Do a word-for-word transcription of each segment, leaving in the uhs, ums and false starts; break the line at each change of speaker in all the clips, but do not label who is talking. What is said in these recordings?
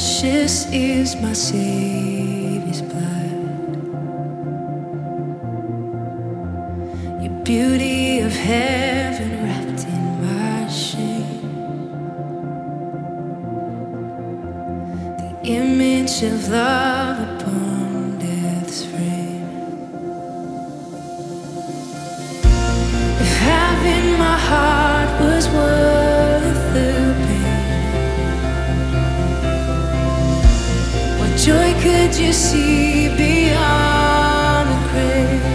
Precious is my Savior's blood. Your beauty of heaven wrapped in my shame. The image of love upon death's frame. If having my heart was worth the joy could you see beyond the grave?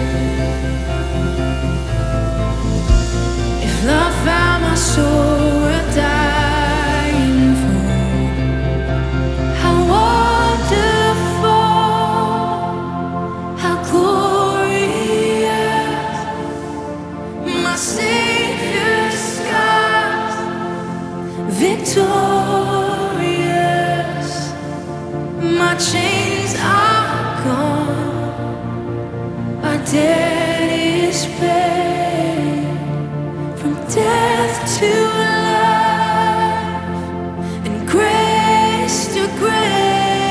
If love found my soul worth dying for, how wonderful, how glorious, my Savior's scars, victorious. My chains are gone, my debt is paid. From death to life and grace to grace.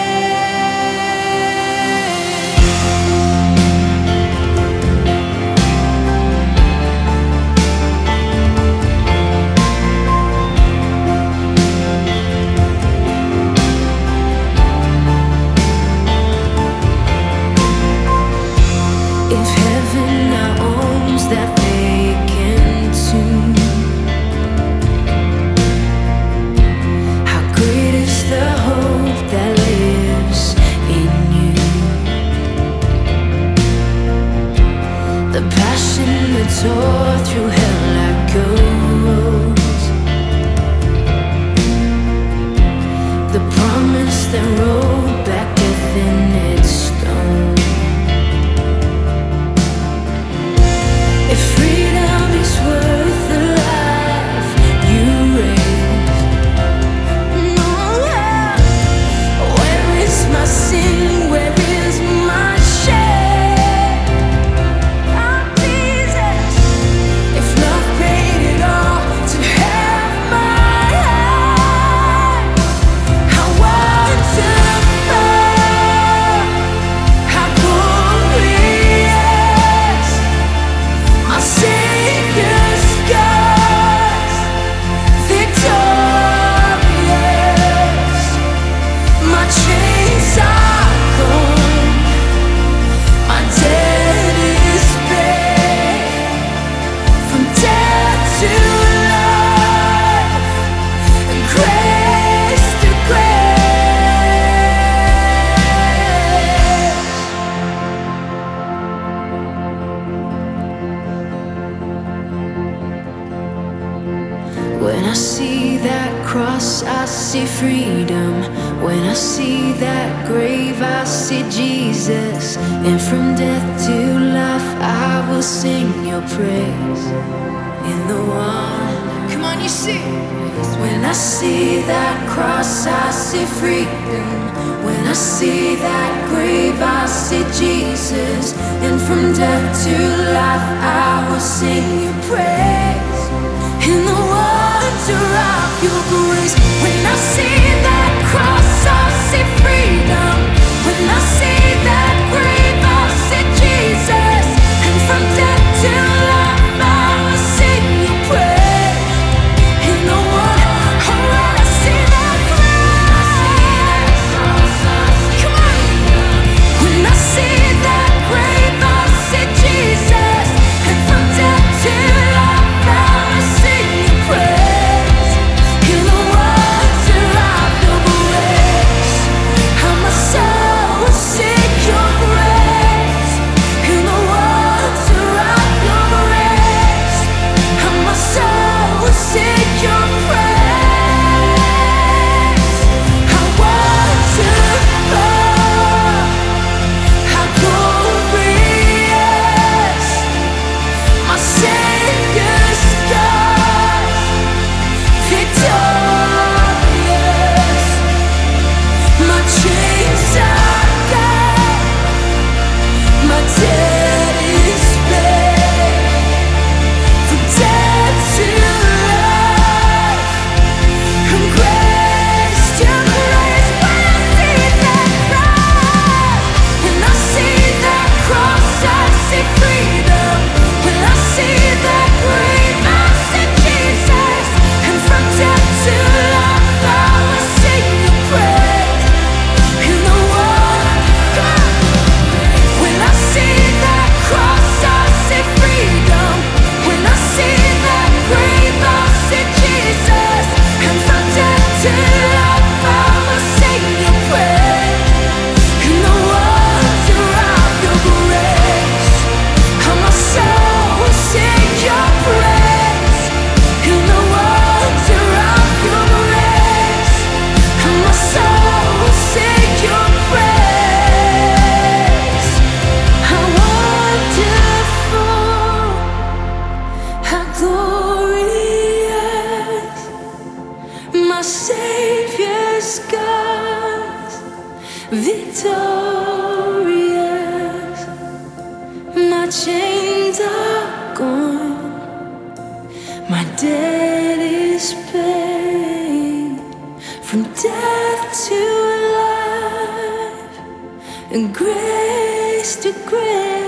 If heaven now owns that vacant tomb, how great is the hope that lives in you? The passion that tore through hell like gold, the promise that rolled back death in its stone. If freedom is worth the life you raised, no, where is my sin? Where is my shame? Oh, Jesus, if love paid it all to have my life, how wonderful, how glorious. My Savior's scars, victorious. My chains are gone, my debt is paid. From death to life and grace to grace. When I see that cross, I see freedom. When I see that grave, I see Jesus. And from death to life, I will sing your praise. In the one, come on, you see. When I see that cross, I see freedom. When I see that grave, I see Jesus. And from death to life, I will sing your praise. In the wonder of your grace. When I see that cross, I see freedom. When I see that grave, I see Jesus. And from death to life, I will sing your praise. In the wonder, oh, when I see that cross, come on. When I see that grave, I see Jesus. And from death to life, I will sing your praise. In the wonder of your grace. victorious. My chains are gone, my debt is paid. From death to life, and grace to grace.